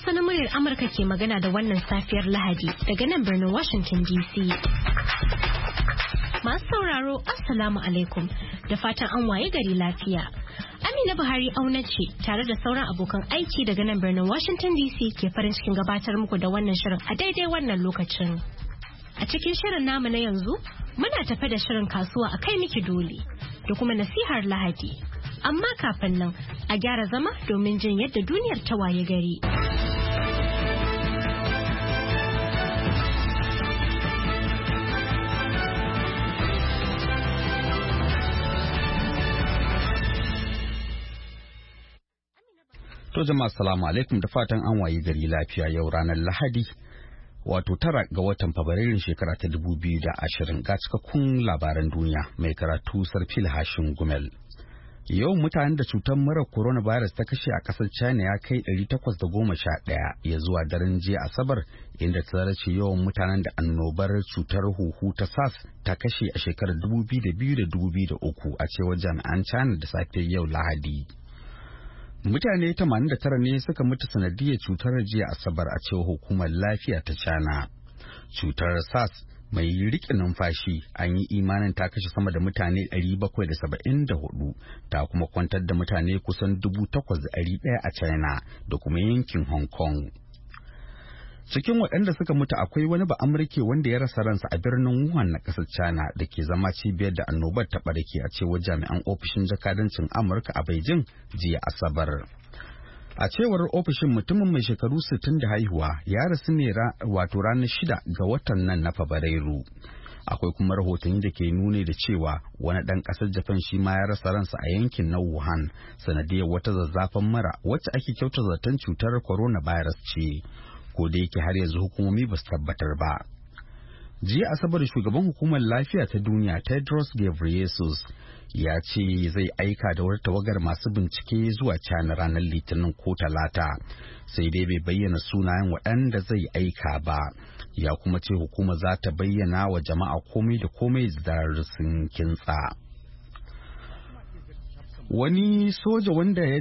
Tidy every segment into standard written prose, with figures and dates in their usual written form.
Hausa na muryar Amurka ke magana da wannan safiyar Lahadi daga nan birnin Washington DC. Masu sauraro, Assalamu alaikum da fatan an waye gari lafiya. Amina Buhari auna ce tare da sauran abokan aiki daga nan birnin Washington DC ke farin cikin gabatar muku da wannan shirin a daidai wannan lokacin. A cikin shirin namu na yanzu, muna tafe da shirin kasuwa a kai miki dole da kuma nasihar Lahadi. Amma kafin nan, a gyara zama domin jin yadda duniyar ta waye gari. To jama'a assalamu alaikum da fatan an waye gari lafiya yau ranar Lahadi wato 9 ga watan Fabrairun shekara ta 2020 ga cikakkun labaran duniya mai karatu Sarfil Hashin Gumel. Yau mutanen da cutar mura coronavirus ta kashe a kasar China ya kai 811 ya zuwa daren jiya Asabar inda ta zarce yawan mutanen da annobar cutar huhu ta SARS ta kashe a shekarar 2002 da 2003 a cewar jami'an China da safe yau Lahadi. Mutane 89 ne suka mutu sanadiyar cutar jiya Asabar a cewar hukumar lafiya ta China. Cutar SARS mai riƙe numfashi an yi imanin ta kashe sama da mutane 774 ta kuma kwantar da mutane kusan 8,100 a China da kuma yankin Hong Kong. Cikin waɗanda suka mutu akwai wani Ba'amurke wanda ya rasa ransa a birnin Wuhan na ƙasar China da ke zama cibiyar da annobar ta ɓarke a cewar jami'an ofishin jakadancin Amurka a Beijing jiya Asabar. A cewar ofishin mutumin mai shekaru 60 da haihuwa ya rasu ne wato ranar 6 ga watan nan na Fabrairu. Akwai kuma rahotanni da ke nuni da cewa wani ɗan ƙasar Japan shi ma ya rasa ransa a yankin na Wuhan sanadiyar wata zazzafan mura wacce ake kyauta zaton cutar coronavirus ce. Ko da yake har yanzu hukumomi ba su tabbatar ba. Jiya Asabar shugaban hukumar lafiya ta duniya Tedros Ghebreyesus ya ce zai aika da wata tawagar masu bincike zuwa China ranar Litinin ko Talata, sai dai bai bayyana sunayen waɗanda zai aika ba. Ya kuma ce hukumar za ta bayyana wa jama'a komai da komai da sun kintsa. Wani soja wanda ya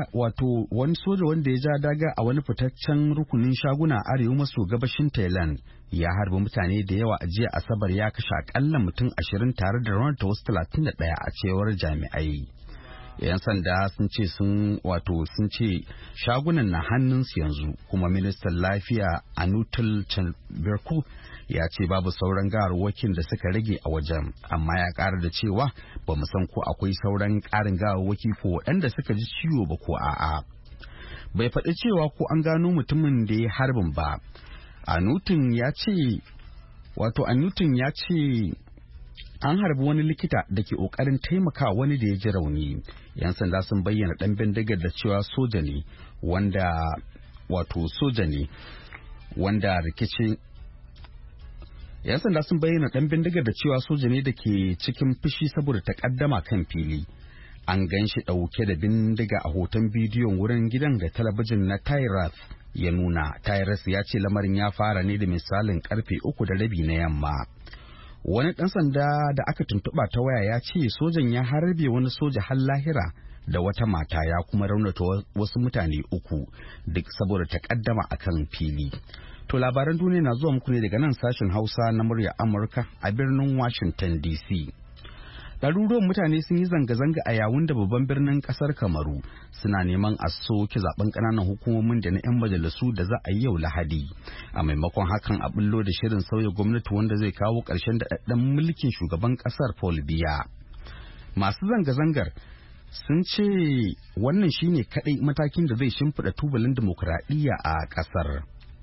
ja daga a wani fitaccen rukunin shaguna arewa maso gabashin Thailand ya harbi mutane da yawa a jiya Asabar ya kashe akalla mutum 20 tare da raunata wasu 31 a cewar jami'ai. 'Yan sanda sun ce shagunan na hannunsu yanzu kuma ministan lafiya Anutil Chandberku ya ce babu sauran gawarwakin da suka rage a wajen, amma ya ƙara da cewa ba mu san ko akwai sauran ƙarin gawarwaki ko waɗanda suka ji ciwo ba ko a'a. Bai faɗi cewa ko an gano mutumin da ya harbin ba. Anutin ya ce an harbi wani likita da ke ƙoƙarin taimaka wani da ya ji rauni. 'Yan sanda sun bayyana ɗan bindigar da cewa soja ne wanda rikicin 'yan sanda sun bayyana ɗan bindigar da cewa soja ne da ke cikin fushi saboda takaddama kan fili. An gan shi ɗauke da bindiga a hoton bidiyon wurin gidan da talabijin na Tyrus ya nuna. Tyrus ya ce lamarin ya fara ne da misalin karfe 3:30 na yamma. Wani ɗan sanda da aka tuntuɓa ta waya ya ce sojan ya harbe wani soja har lahira da wata mata ya kuma raunata wasu mutane 3 duk saboda takaddama akan fili. To labaran duniya na zuwa muku ne daga nan sashen Hausa na murya Amurka a birnin Washington DC. Ɗaruruwan mutane sun yi zanga-zanga a Yawunde babban birnin ƙasar Kamaru suna neman a soke zaben ƙananan hukumomin da na 'yan majalisu da za a yi yau Lahadi. A maimakon hakan a bullo da shirin sauya gwamnati wanda zai kawo ƙarshen daɗaɗɗen mulkin shugaban ƙasar Paul Biya. Masu zanga-zangar sun ce wannan shine kaɗai matakin da zai shimfiɗa tubalin dimokuraɗiyya a ƙasar.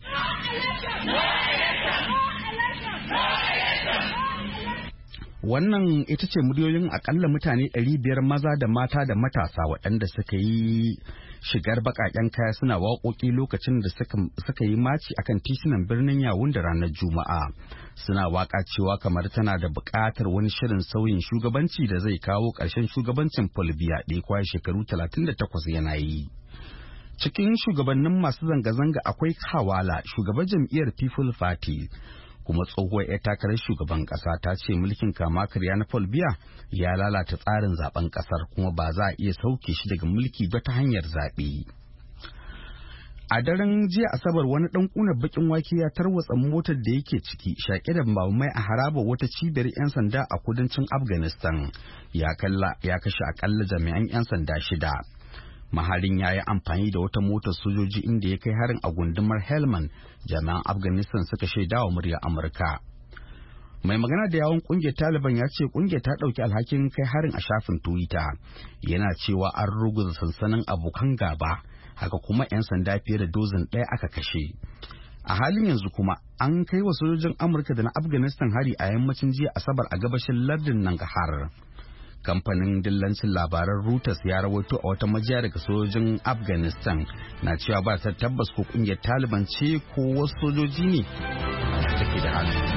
Wannan ita ce muryoyin akalla mutane 500 maza da mata da matasa waɗanda suka yi shigar baƙaƙen kaya suna waƙoƙi lokacin da suka yi maci akan titunan birnin Yawunde ranar Juma'a. Suna waƙa cewa kamar tana da buƙatar wani shirin sauyin shugabanci da zai kawo ƙarshen shugabancin Paul Biya da ya kwashe shekaru 38 yana yi. Cikin shugabannin masu zanga-zanga akwai Kawala, shugaban jam'iyyar People Party. Kuma tsohuwar 'yar takarar shugaban kasa ta ce mulkin kama karya na Paul Biya ya lalata tsarin zaben kasar kuma ba za a iya sauke shi daga mulki ba ta hanyar zaɓe. A daren jiya Asabar wani ɗan ƙunar bakin wake ya tarwatsa motar da yake ciki shaƙe da mai a haraba wata cibiyar 'yan sanda a kudancin Afghanistan ya kashe akalla jami'an 'yan sanda 6. Maharin ya yi amfani da wata motar sojoji inda ya kai harin a gundumar Helmand, jami'an Afghanistan suka shaidawa muryar Amurka. Mai magana da yawon kungiyar Taliban ya ce kungiyar ta ɗauki alhakin kai harin a shafin Twitter, yana cewa an ruguza sansanin abokan gaba, haka kuma 'yan sanda fiye da dozin ɗaya aka kashe. A halin yanzu kuma an kai wa sojojin Amurka da na Afghanistan hari a yammacin jiya Asabar a gabashin lardin Nangarhar. Kamfanin dillancin labaran Reuters ya rawaito a wata majiya daga sojojin Afghanistan na cewa ba ta tabbas ko kungiyar Taliban ce ko wasu sojoji ne take da hannu.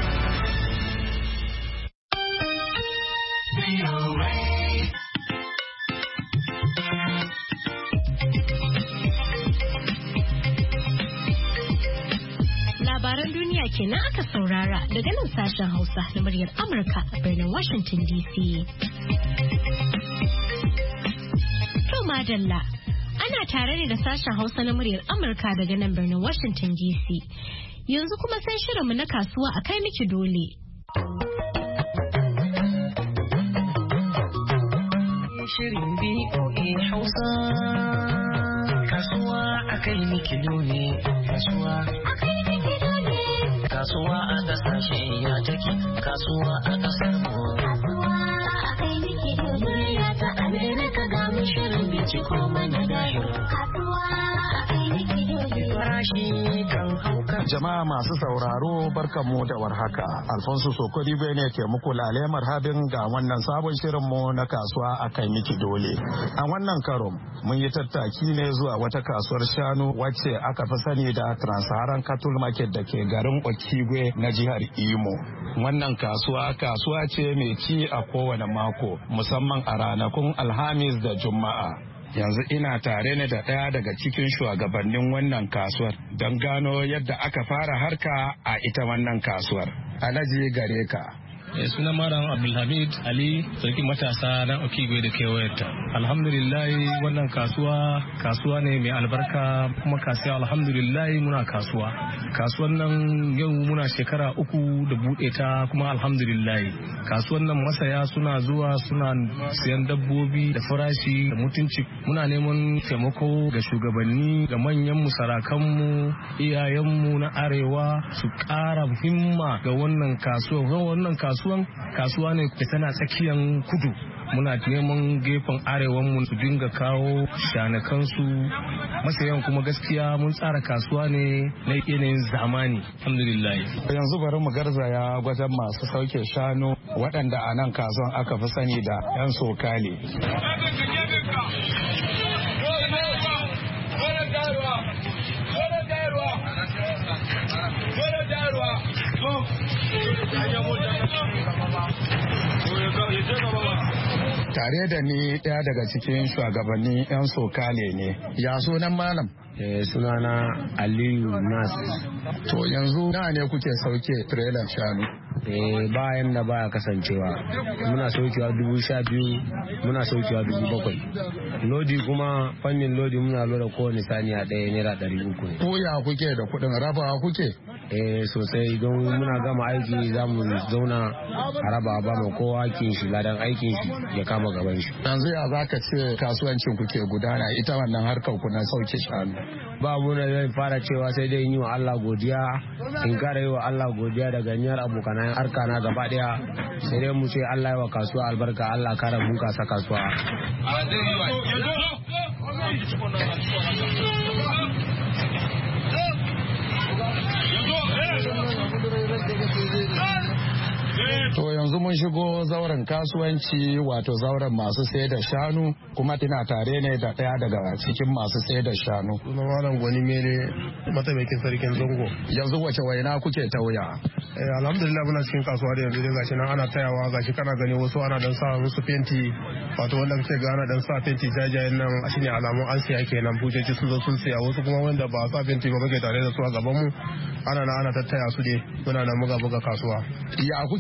Labaran duniya kenan aka saurara daga nan sashen Hausa na muryar Amurka a birnin Washington DC. To madalla, ana tare ne da sashen Hausa na muryar Amurka daga nan birnin Washington DC. Yanzu kuma sai shirinmu na kasuwa a kai miki dole. Shirin BOA Hausa, kasuwa a kai miki dole, kasuwa a kai miki dole. Kasuwa a kasashe ya take, kasuwa a kasar mu. Kasuwa a kai miki dole, ya ta Amerika ga mu shirin binciko mana dahir. Kasuwa a kai miki dole. Farashi kan hauka. Jama'a masu sauraro barkanmu da warhaka. Alfonso Sokodibe ne ke muku lalemar habin ga wannan sabon shirinmu na kasuwa a kai miki dole. A wannan karon mun yi tattaki ne zuwa wata kasuwar shanu wacce aka fi sani da Trans-Saharan Cattle Market da ke garin Okigwe na jihar Imo. Wannan kasuwa ce mai ci a kowane mako, musamman a ranakun Alhamis da Juma'a. Yanzu ina tare ne da ɗaya daga cikin shugabannin wannan kasuwar don gano yadda aka fara harka a ita wannan kasuwar. Alhaji gare ka. Suna Malam Abdulhamid Ali, sarkin matasa na Okigwe da kewayarta. Alhamdulillah wannan kasuwa ne mai albarka, kuma kasuwa alhamdulillah muna kasuwa. Kasuwan nan yau muna shekara 3 da buɗe ta, kuma alhamdulillah. Kasuwan nan masaya suna zuwa suna siyan dabbobi da farashi da mutunci. Muna neman taimako ga shugabanni, ga manyan sarakanmu, iyayenmu na arewa su ƙara himma ga wannan kasuwa ne da tana tsakiyan kudu. Muna neman gefen arewanmu su dinga kawo shanakansu, masayan kuma gaskiya mun tsara kasuwa ne na yanayin zamani. Alhamdulillah. Yanzu bari mu garzaya wajen masu sauke shanu waɗanda a nan kasuwan aka fi sani da 'yan sokale. Tare da ni ɗaya daga cikin shugabannin 'yan sokale ne. Ya sunan malam? Sunana Aliyu Nas. To yanzu na ne kuke sauke trailer shanu? Bayan da baya kasancewa muna saukewa 12,000, muna saukewa 7,000. Lodi kuma fannin lodi muna lura kowane saniya ɗaya naira 300 ne. Ko ya kuke da kuɗin rabawa kuke? Sosai, don muna gama aiki za mu zauna a raba ba mu kowa aikin shi, ladan aikin shi ya kama gaban shi. Yanzu ya za ka ce kasuwancin kuke gudana ita wannan harkar ku na sauke shanu? Ba mu na zai fara cewa sai dai yi wa Allah godiya, in kara yi wa Allah godiya da ganiyar abokanan harka na gaba daya, sai dai mu ce Allah ya wa kasuwa albarka, Allah kara bunkasa kasuwa. To yanzu mun shigo zauren kasuwanci, wato zauren masu sai da shanu, kuma ina tare ne da ɗaya daga cikin masu sai da shanu. Suna Malam Gwani Mele, mataimakin sarkin Zango. Yanzu wace waina kuke tauya? Alhamdulillah muna cikin kasuwa da yanzu dai gashi nan ana tayawa, gashi kana gani wasu ana dan sa musu fenti, wato wanda kake ga ana dan sa fenti jajayen nan shine alamun an siya kenan, bujeji sun zo sun siya, wasu kuma wanda ba sa fenti ba muke tare da su a gaban mu ana tattaya su ne, muna nan muga buga kasuwa. Ya kuke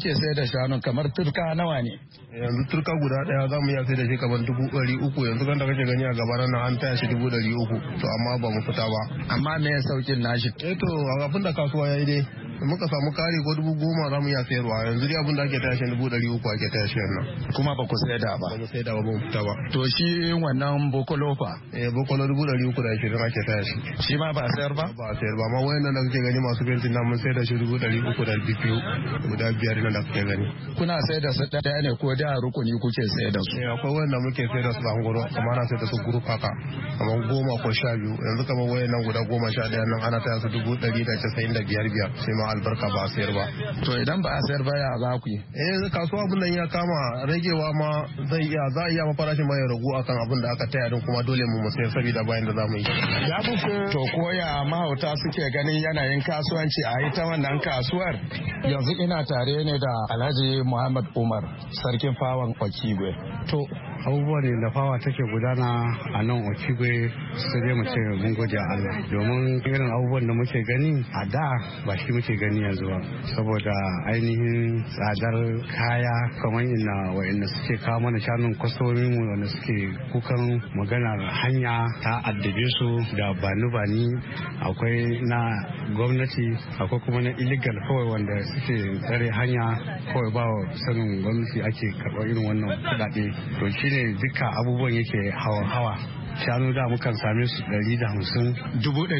kuke sai da shanun kamar turka nawa ne? Yanzu turka guda daya za mu iya sai da shi kamar 300 yanzu kan da kake gani a gaba nan an taya shi 300 to amma ba mu fita ba. Amma me ya saukin nashi? To abin da kasuwa ya yi dai muka samu kari ko 10,000 za mu iya sayarwa yanzu dai abin da ake taya shi 300 ake taya shi nan. Kuma ba ku sai da ba? Ba mu sai da ba mu fita ba. To shi wannan bokolo fa? Bokolo 320 ake taya shi. Shi ma ba a sayar ba? Ba a sayar ba amma wayannan da kake gani masu fentin nan mun sai da shi 300 guda 5 nan da kake gani. Kuna sai da su ɗaya ne ko da rukuni kuke sai da su? Akwai wanda muke sai da su a goro amma ana sai da su group haka kamar 10 ko 12 yanzu kamar wayannan guda 11 nan ana taya su 195 sai ma albarka ba a sayar ba. To idan ba a sayar ba ya za ku yi? Kasuwa abin nan ya kama ragewa ma za a iya ma farashin ma ya ragu akan abin da aka taya din kuma dole mu sayar saboda bayan da za mu yi. Ya buku to koya mahauta suke ganin yanayin kasuwanci a ita wannan kasuwar? Yanzu ina tare ne da Alhaji Muhammad Umar sarkin fawan Okigwe. To abubuwa ne da fawa take gudana a nan Okigwe sai dai mu ce mun gode Allah domin irin abubuwan da muke gani a da ba shi muke gani yanzu ba saboda ainihin tsadar kaya kamar ina wa'anda suke kawo mana shanun kwastomin mu wanda suke kukan maganar hanya ta addabe su da bani akwai na gwamnati akwai kuma na illegal kawai wanda suke tsare hanya kawai ba sanin gwamnati ake karɓar irin wannan kuɗaɗe to shine duka abubuwan yake hawa shanu da mukan same su 150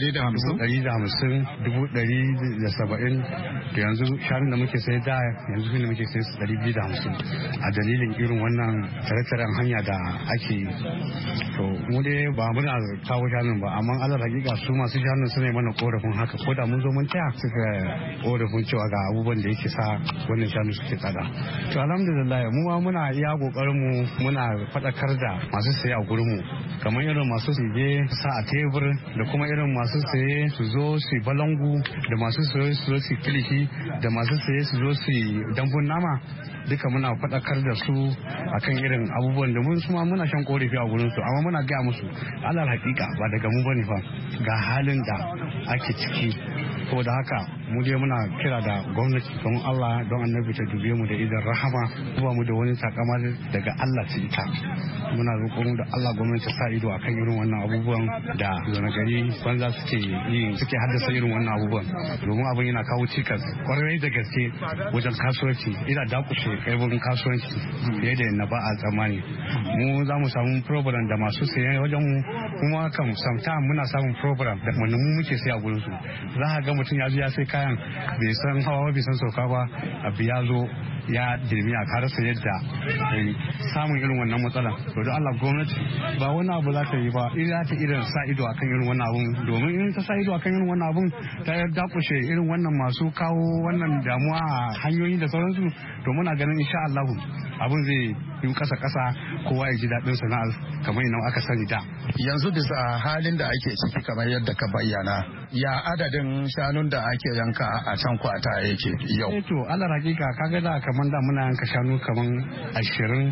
170 da yanzu shanun da muke sai da yanzu ne muke sai su 250 a dalilin irin wannan tare-taren hanya da ake yi to mu dai ba muna kawo shanun ba amma alal hakika su masu shanun suna mana korafin haka ko da mun zo mun taya suka korafin cewa ga abubuwan da yake sa wannan shanu suke tsada to alhamdulillah mu ma muna iya kokarin mu muna faɗakar da masu saye a gurin mu kamar irin masu je sa a tebur da kuma irin masu saye su zo su balangu da masu saye su zo su kilishi da masu saye su zo su dambun nama duka muna faɗakar da su akan irin abubuwan da mun suma muna shan korafi a gurin su amma muna gaya musu alal hakika ba daga mu bane fa ga halin da ake ciki ko da haka mu dai muna kira da gwamnati don Allah don annabi ta dube mu da idan rahama ba mu da wani takama daga Allah ta ita muna roƙon da Allah gwamnati sa ido akan irin wannan abubuwan da zona gari banza suke haddasa irin wannan abubuwan domin abin yana kawo cikas kwarai da gaske wajen kasuwanci ina dakushe kaibin kasuwanci fiye da na ba a tsammani mu za mu samu program da masu sayan wajen mu kuma kan samta muna samun program da mu muke sai a gurin su za ka ga mutum ya zo ya sai kayan bai san hawa bai san sauka ba abu ya zo ya dirmi a karasa yadda samun irin wannan matsala to da Allah gwamnati ba wani abu za ta yi ba ina ta irin sa ido akan irin wannan abun domin in ta sa ido akan irin wannan abun ta dakushe irin wannan masu kawo wannan damuwa a hanyoyi da sauransu to muna ganin insha Allah abun zai yi kasa kowa ya ji daɗin sana'ar kamar yadda aka sani da yanzu bisa halin da ake ciki kamar yadda ka bayyana ya adadin shanun da ake yanka a can kwata yake yau to Allah hakika kaga da kamar da muna yanka shanu kamar 20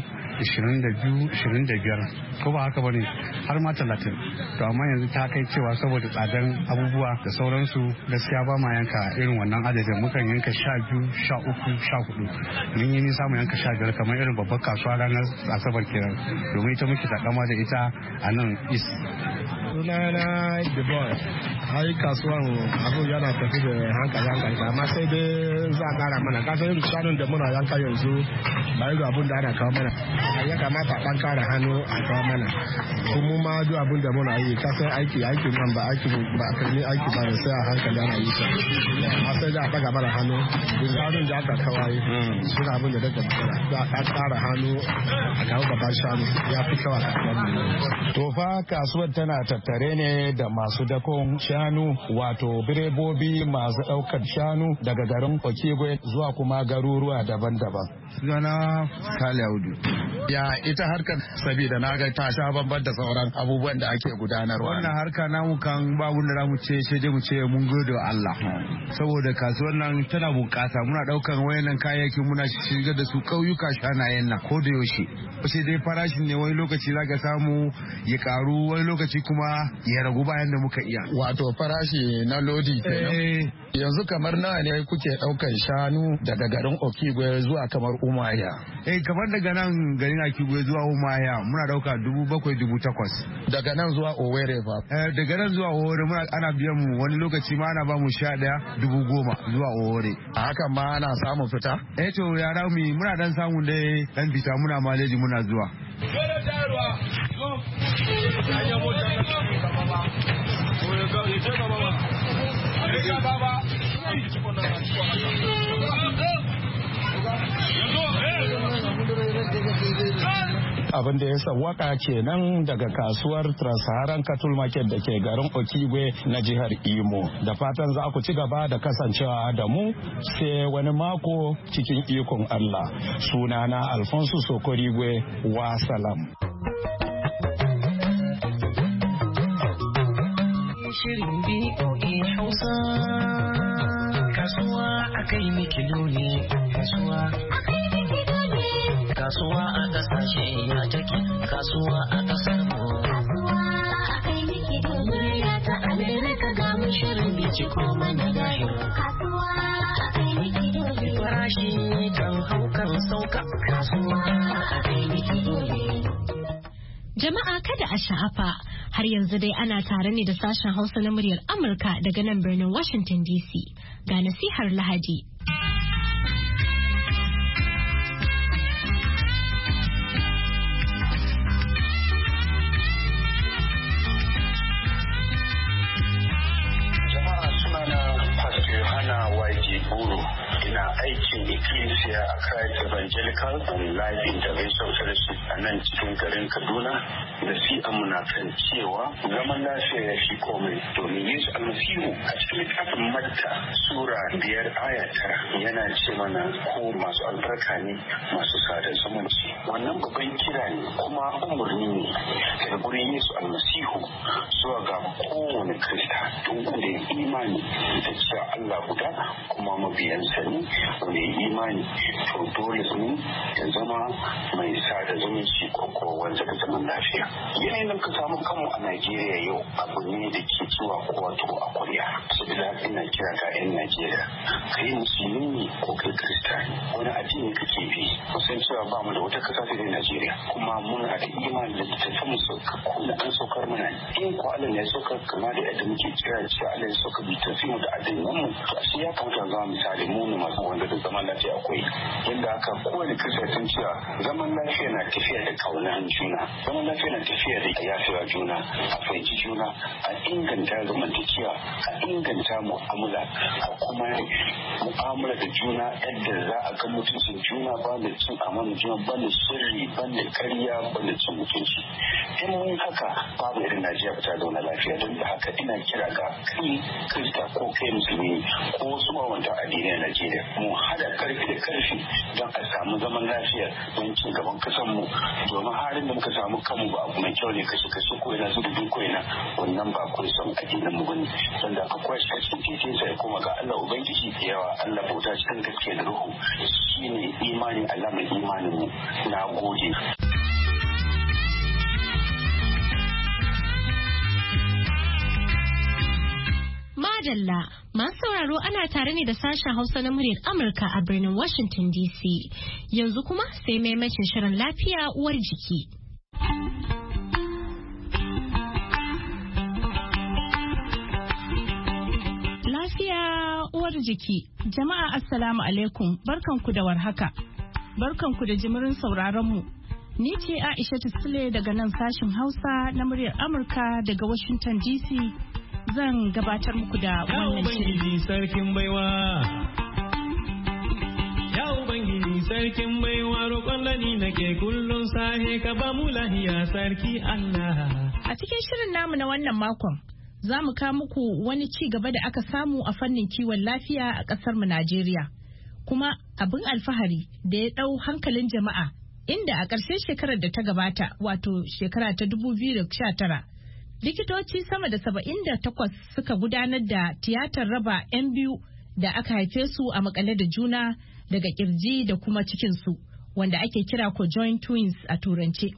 22 25 ko ba haka bane har ma 30 to amma yanzu ta kai cewa saboda tsadan abubuwa da sauransu gaskiya ba ma yanka irin wannan adadin mukan yanka 12 13 14 mun yi nisa mu yanka 15 kamar irin babbar kasuwa ranar asabar kenan domin ita muke takama da ita a nan is sunana the boy ai kasuwan abu yana tafi da hankali amma sai dai za a kara mana kasan yin shanun da muna yanka yanzu ba yi abun da ana kawo mana ya kamata a kara hannu a kawo mana kuma ma duk abun da muna yi kasan aiki nan ba a karni aiki ba da sai a hankali ana yi sa a sai da a daga mana hannu shanun da aka kawai suna abun da daga bukara za a kara hannu a kawo babban shanu ya fi kawa to fa kasuwar tana tattare ne da masu dakon shanu wato direbobi masu daukar shanu daga garin Okigwe zuwa kuma garuruwa daban-daban. Sunana Sale Audu. Ya ita harkar saboda na ga ta sha bamban da sauran abubuwan da ake gudanarwa. Wannan harka namu kan babu da mu ce sai dai mu ce mun gode wa Allah. Saboda kasuwar nan tana bunƙasa muna daukan wayannan kayayyakin muna shigar da su kauyuka shanayen nan ko da yaushe. Sai dai farashin ne wani lokaci zaka samu ya karu wani lokaci kuma ya ragu bayan da muka iya. Wato farashi na lodi kenan. Yanzu kamar nawa ne kuke ɗaukar shanu daga garin Okigwe zuwa kamar Umuahia? Kamar daga nan garin Okigwe zuwa Umuahia muna ɗauka 7,000-8,000. Daga nan zuwa Owerri fa? Daga nan zuwa Owerri ana biyan mu wani lokaci ma ana ba mu 11,000 zuwa Owerri. A hakan ma ana samun fita? To yara muna dan samu dai dan fita muna maleji muna zuwa. Abin da ya sawwaka kenan daga kasuwar Trans-Saharan Cattle Market da ke garin Okigwe na jihar Imo. Da fatan za ku ci gaba da kasancewa da mu sai wani mako cikin ikon Allah. Sunana Alfonso Sokorigwe, wa salam. Shirin BOA Hausa, kasuwa akai mikilo ne, kasuwa akai mikilo ne, kasuwa a kasashe ya take, kasuwa a kasar mu, kasuwa akai mikilo ne, ya ta Amerika ga mu shirin binciko mana dahir, kasuwa akai mikilo ne, farashi kan hau kan sauka, kasuwa akai mikilo ne. Jama'a kada a sha'afa, har yanzu dai ana tare ne da sashen Hausa na muryar Amurka daga nan birnin Washington DC. Ga nasihar Lahadi. Jama'a sunana Pastor Yohana Waiji Buru. Ina aikin Ecclesia a Christ Evangelical and Life Intervention Fellowship a nan cikin garin Kaduna. Da shi muna kan cewa zaman lafiya ya fi komai domin Yesu Almasihu a cikin littafin Matta Sura 5:9 yana ce mana ko masu albarka ne masu sada zumunci. Wannan babban kira ne kuma umarni ne daga gurin Yesu Almasihu zuwa ga kowane Kirista don wanda ya imani da cewa Allah guda kuma mabiyansa ne wanda ya imani to dole ne ya zama mai sada zumunci ko wanda da zaman lafiya. Yanayin da muka samu kanmu a Najeriya yau abu ne da ke zuwa wato a kuriya. Saboda ina kira ga 'yan Najeriya, kai musulmi ne ko kai Kirista ne, wani addini kake bi, kusan cewa ba mu da wata kasa sai Najeriya, kuma muna da imani da tafi mu sauka ko da an saukar mana. In ko Allah ya saukar kama da yadda muke kira cewa Allah ya saukar bi tafi mu da addinin mu, to ashe ya kamata zama misali mu ne masu wanda da zaman lafiya akwai. Yanda haka kowane Kirista sun cewa zaman lafiya na tafiya da kaunar juna, zaman lafiya na tafiya da yafewa juna, a fahimci juna, a inganta zamantakewa, a inganta mu'amala, a kuma mu'amala da juna yadda za a ga mutuncin juna ba da cin amana juna ba da sirri ba da karya ba da cin mutunci. In mun haka babu irin Najeriya ba ta zauna lafiya. Don da haka ina kira ga kai Kirista ko kai musulmi ko wasu mawanta addinai a Najeriya mu hada karfi da karfi don a samu zaman lafiya don ci gaban kasan mu, domin halin da muka samu kanmu ba abu mai kyau ne, kashe ko ina zuba duk ko ina, wannan ba kawai son addinin mu bane. Don da akwai shi cikin titin sai kuma ga Allah ubangiji da yawa, Allah bauta cikin gaskiya da ruhu shine imani, Allah mai imanin mu. Na gode. Madalla, masu sauraro ana tare ne da sashen Hausa na muryar Amurka a birnin Washington DC. Yanzu kuma sai maimacin shirin lafiya uwar jiki. Lafiya uwar jiki. Jama'a assalamu alaikum, barkanku da warhaka. Barkanku da jimirin sauraron mu. Ni ce Aisha Sule daga nan sashen Hausa na muryar Amurka daga Washington DC. Zan gabatar muku da wannan shirin. Sarkin baiwa. Ya Ubangiji sarkin baiwa, roƙon da ni nake kullum sahe ka ba mu lahiya sarki Allah. A cikin shirin namu na wannan makon, za mu kawo muku wani ci gaba da aka samu a fannin kiwon lafiya a ƙasar mu Najeriya. Kuma abin alfahari da ya ɗau hankalin jama'a, inda a ƙarshen shekarar da ta gabata, wato shekara ta 2019, likitoci sama da 78 suka gudanar da tiyatar raba 'yan biyu da aka haife su a makale da juna daga kirji da kuma cikinsu, wanda ake kira conjoined twins a turance.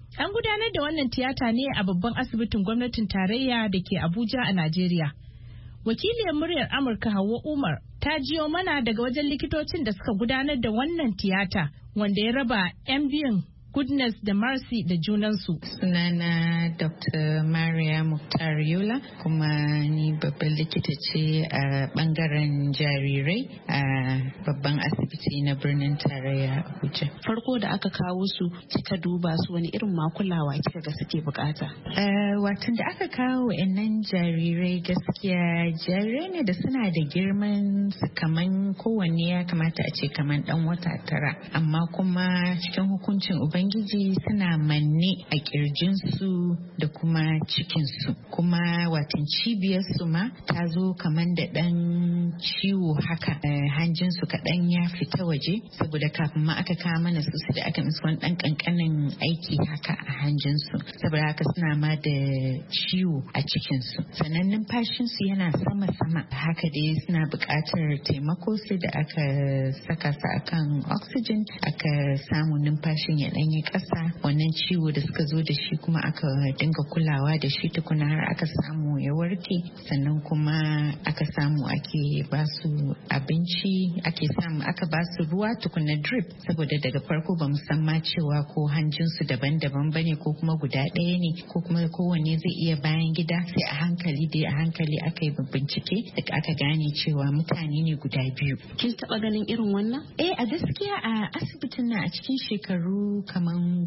An gudanar da wannan tiyata ne a babban asibitin gwamnatin tarayya da ke Abuja a Najeriya. Wakiliyar muryar Amurka Hauwa Umar ta jiyo mana daga wajen likitocin da suka gudanar da wannan tiyata wanda ya raba 'yan biyun Goodness da Mercy da junansu. Sunana Dr. Maria Mukhtar Yola kuma ni babban likita ce a bangaren jarirai a babban asibiti na birnin tarayya Abuja. Farko da aka kawo su kika duba su wani irin makulawa kika ga suke bukata? Watan da aka kawo wa'annan jarirai gaskiya jarirai ne da suna da girman su kaman kowanne ya kamata a ce kaman dan wata 9 amma kuma cikin hukuncin Ubangiji suna manne a kirjinsu da kuma cikinsu kuma watan cibiyarsu ma ta zo kaman da ɗan ciwo haka hanjinsu kaɗan ya fita waje saboda kafin ma aka kawo mana su da aka musu wani ɗan ƙanƙanin aiki haka a hanjinsu saboda haka suna ma da ciwo a cikinsu sannan numfashinsu yana sama-sama haka dai suna buƙatar taimako sai da aka saka su akan oxygen aka samu numfashin ya ɗanyi ƙasa wannan ciwo da suka zo da shi kuma aka dinga kulawa da shi tukuna har aka samu ya warke sannan kuma aka samu ake ba su abinci aka ba su ruwa tukuna drip saboda daga farko ba san ma cewa ko hanjinsu daban-daban bane ko kuma guda ɗaya ne ko kuma kowanne zai iya bayan gida sai a hankali aka yi bincike da aka gane cewa mutane ne guda biyu. Kin taɓa ganin irin wannan? A gaskiya a asibitin na a cikin shekaru kaman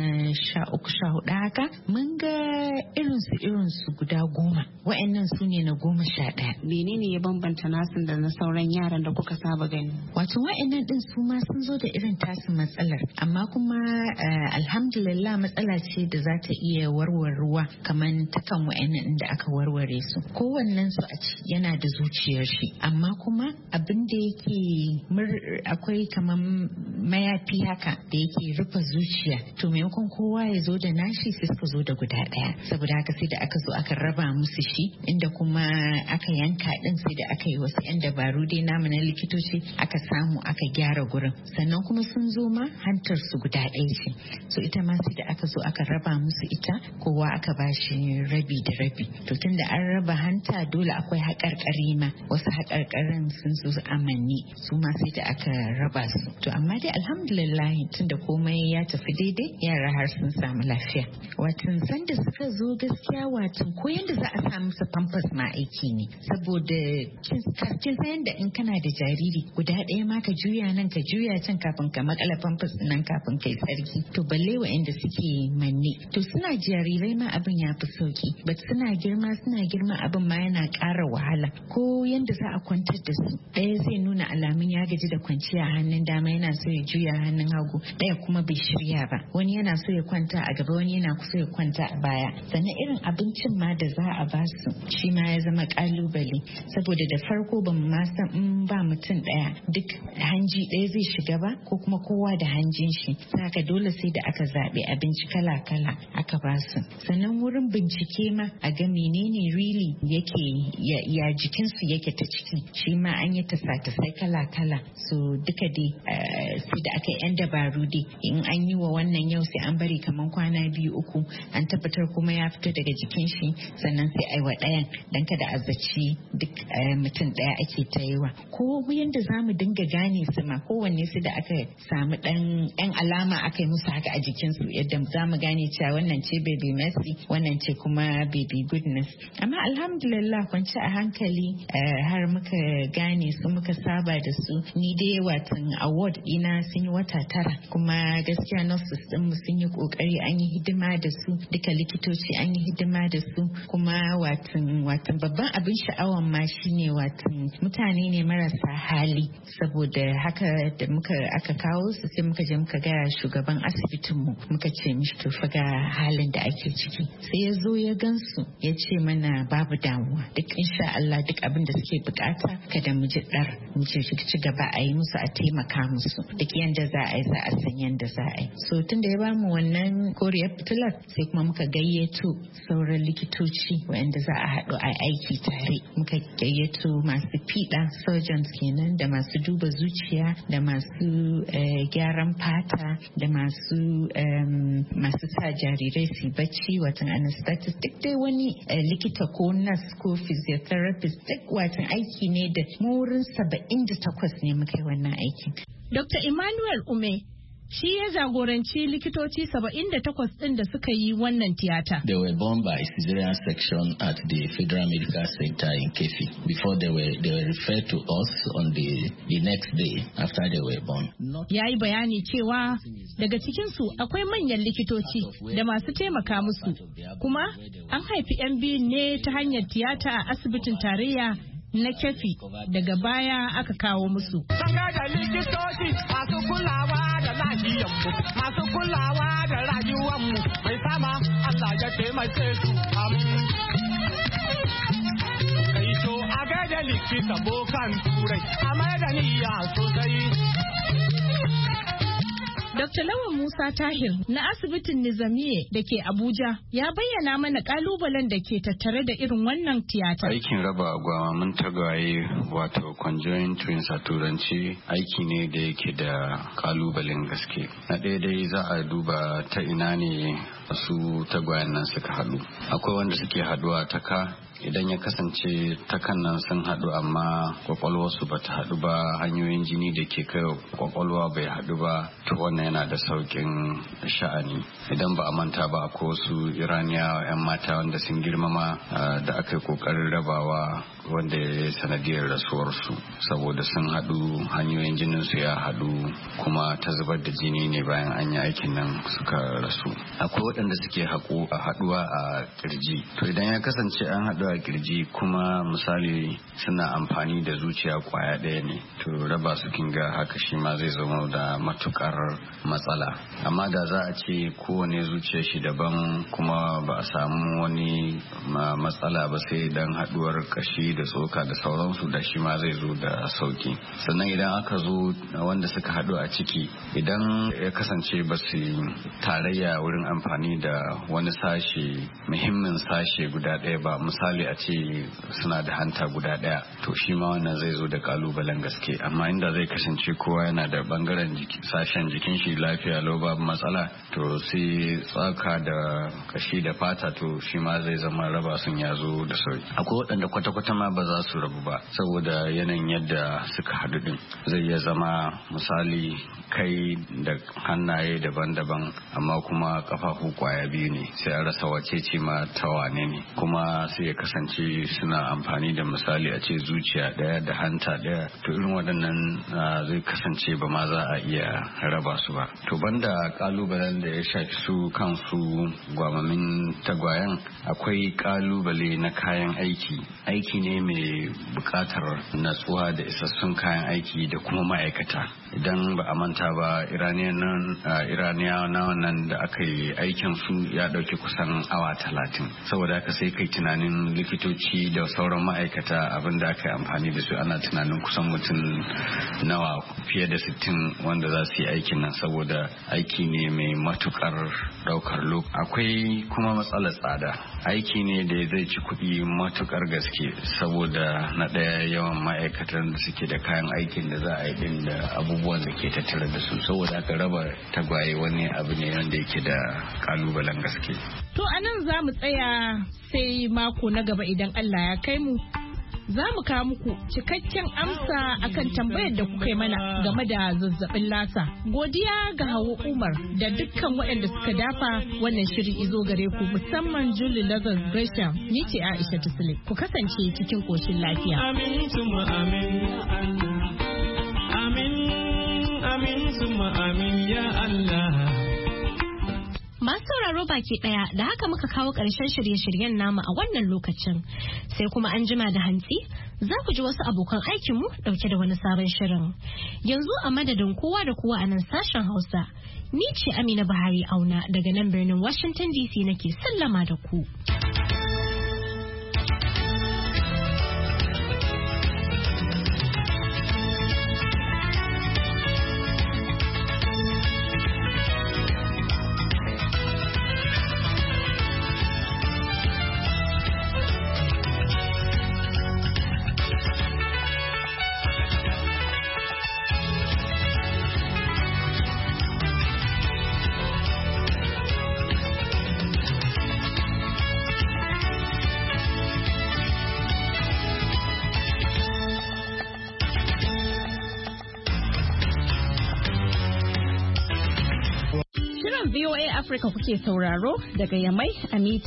13-14 haka mun ga irinsu guda 10 wa'annan su ne na 11. Menene ya bambanta nasin da na sauran yaran da kuka saba gani? Wato wa'annan din su ma sun zo da irin tasu matsalar amma kuma alhamdulillah matsala ce da za ta iya warwarewa kaman takan wa'annan da aka warware su kowannen su a ci yana da zuciyar shi amma kuma abin da yake akwai kaman mayafi haka da yake rufe zuciya to maimakon kowa ya zo da nashi sai suka zo da guda ɗaya saboda haka sai da aka zo aka raba musu shi inda kuma aka yanka din sai da aka yi wasu 'yan dabaru dai namu na likitoci aka samu aka gyara gurin sannan kuma sun zo ma hantar su guda ɗaya ce so ita ma sai da aka zo aka raba musu ita kowa aka ba shi rabi da rabi to tunda an raba hanta dole akwai haƙarƙari ma wasu haƙarƙarin sun zo amanni su ma sai da aka raba su to amma dai alhamdulillah tunda komai ya tafi daidai yara har sun samu lafiya watan sanda suka zo gaskiya watan ko yanda za a samu su pampers ma aiki ne saboda kin san yanda in kana da jariri guda ɗaya ma ka juya nan ka juya can kafin ka makala pampers nan kafin kai tsarki to balle wa'anda suke manne to suna jarirai ma abin ya fi sauki but suna girma abin ma yana ƙara wahala ko yanda za a kwantar da su ɗaya zai nuna alamun ya gaji da kwanciya hannun dama yana so ya juya hannun hagu ɗaya kuma bai shirya ba wani yana so ya kwanta a gaba wani yana so ya kwanta a baya sannan irin abincin ma da za a ba su shi ma ya zama kalubale saboda da farko ba mu ma san in ba mutum ɗaya duk hanji ɗaya zai shiga ba ko kuma kowa da hanjin shi saka dole sai da aka zaɓi abinci kala-kala aka ba su sannan wurin bincike ma a ga menene really yake ya jikinsu yake ta ciki shi ma an yi tasa-tasai kala-kala so duka dai sai da aka yi 'yan dabaru dai in an yi wa wannan yau sai an bari kaman kwana 2-3 an tabbatar kuma ya fito daga jikin shi sannan sai aiwa ɗayan dan kada a zaci duk mutum ɗaya ake ta yiwa ko yanda za mu dinga gane su ma kowanne su da aka samu ɗan 'yan alama aka yi musu haka a jikinsu yadda za mu gane cewa wannan ce baby mercy wannan ce kuma baby goodness amma alhamdulillah kwanci a hankali har muka gane su muka saba da su ni dai watan award ina sun yi wata 9 kuma gaskiya nurses din mu sun yi kokari an yi hidima da su duka likitoci an yi hidima da su kuma watan babban abin sha'awan ma shine watan mutane ne marasa hali saboda haka da aka kawo su sai muka je muka ga shugaban asibitin mu muka ce mishi to fa ga halin da ake ciki sai ya zo ya gansu ya ce mana babu damuwa duk insha Allah duk abin da suke bukata kada mu ji dar mu ce ci gaba a yi musu a taimaka musu duk yanda za a yi za a san yanda za a yi so tun da ya bamu wannan koriyar fitilar sai kuma muka gayyato gayyato sauran likitoci waɗanda za a haɗu a aiki tare. Muka gayyato masu fiɗa surgeons kenan da masu duba zuciya da masu gyaran fata da masu sa jarirai su bacci watan anesthetic duk dai wani likita ko nurse ko physiotherapist duk watan aiki ne da wurin 78 ne muka yi wannan aikin. Dr. Emmanuel Ume shi ya jagoranci likitoci 78 ɗin da suka yi wannan tiyata. They were born by cesarean section at the Federal Medical Center in Kefi. Before they were referred to us on the next day after they were born. Ya yi bayani cewa daga cikinsu akwai manyan likitoci da masu taimaka musu, kuma an haifi 'yan biyu ne ta hanyar tiyata a asibitin tarayya na Kefi daga baya aka kawo musu. Sanga da likitoci masu kulawa da lahiyanmu, masu kulawa da rayuwanmu, mai sama Allah ya taimake su kai to a gaida likita bokan turai a mai da niyya sosai. Dr. Lawan Musa Tahir na asibitin Nizamiye da ke Abuja ya bayyana mana kalubalen da ke tattare da irin wannan tiyata. Aikin raba gwamamin tagwaye wato conjoined twins a turanci aiki ne da yake da kalubalen gaske. Na ɗaya dai za a duba ta ina ne su tagwayen nan suka haɗu. Akwai wanda suke haɗuwa ta ka. Idan ya kasance takan nan sun haɗu amma kwakwalwarsu ba ta haɗu ba, hanyoyin jini da ke kai kwakwalwa bai haɗu ba, to wannan yana da sauƙin sha'ani. Idan ba a manta ba akwai wasu iraniya 'yan mata wanda sun girmama da aka yi ƙoƙarin rabawa wanda ya yi sanadiyar rasuwarsu saboda sun haɗu hanyoyin jinin su ya haɗu kuma ta zubar da jini ne bayan an yi aikin nan suka rasu. Akwai waɗanda suke haɗuwa a kirji, to idan ya kasance an haɗu a kirji kuma misali suna amfani da zuciya kwaya ɗaya ne, to raba su kinga haka shi ma zai zama da matukar matsala. Amma da za a ce kowane zuciya shi daban kuma ba a samu wani matsala ba sai dan haɗuwar kashi da tsoka da sauransu, da shi ma zai zo da sauki. Sannan idan aka zo wanda suka haɗu a ciki, idan ya kasance ba su tarayya wurin amfani da wani sashe muhimmin sashe guda ɗaya ba, misali a ce suna da hanta guda ɗaya, to shi ma wannan zai zo da kalubalen gaske. Amma inda zai kasance kowa yana da bangaren sashen jikin shi lafiya lau babu matsala, to sai tsaka da kashi da fata, to shi ma zai zama raba sun ya zo da sauki. Akwai waɗanda kwata-kwata ma ba za su rabu ba saboda yanayin yadda suka haɗu din. Zai iya zama misali kai da hannaye daban-daban amma kuma kafafu kwaya biyu ne, sai a rasa wace ce ma ta wane ne. Kuma sai ya kasance suna amfani da misali a ce zuciya ɗaya da hanta ɗaya, to irin waɗannan zai kasance ba ma za a iya raba su ba. To banda kalubalen da ya shafi su kansu gwamamin tagwayen, akwai kalubale na kayan aiki. Aiki ne mai bukatar natsuwa da isassun kayan aiki da kuma ma'aikata. Idan ba a manta ba, iraniya na wannan da aka yi aikin su ya dauki kusan awa 30, saboda haka sai kai tunanin likitoci da sauran ma'aikata abin da aka yi amfani da su, ana tunanin kusan mutum nawa fiye da 60 wanda za su yi aikin nan, saboda aiki ne mai matukar daukar lokaci. Akwai kuma matsalar tsada. Aiki ne da zai ci kuɗi matukar gaske saboda na ɗaya yawan ma'aikatan da suke da kayan aikin da za a yi din da abubuwan da ke tattare da su, saboda aka raba tagwaye wani abu ne wanda yake da kalubalen gaske. To anan za mu tsaya sai mako na gaba idan Allah ya kai mu. Za mu kawo muku cikakken amsa akan tambayar da kuka yi mana game da zazzabin lasa. Godiya ga Hauwa Umar da dukkan waɗanda suka dafa wannan shiri izo gare ku, musamman Julie Lazarus Gresham. Ni ce Aisha Tusile. Ku kasance cikin koshin lafiya. Amin summa amin. Amin amin summa amin ya Allah. Masu sauraro baki daya da haka muka kawo ƙarshen shirye-shiryen namu a wannan lokacin, sai kuma an jima da hantsi za ku ji wasu abokan aikinmu ɗauke da wani sabon shirin. Yanzu a madadin kowa da kowa a nan sashen Hausa, ni ce Amina Buhari Auna daga nan birnin Washington DC nake sallama da ku. Afirka kuke sauraro daga Yamai a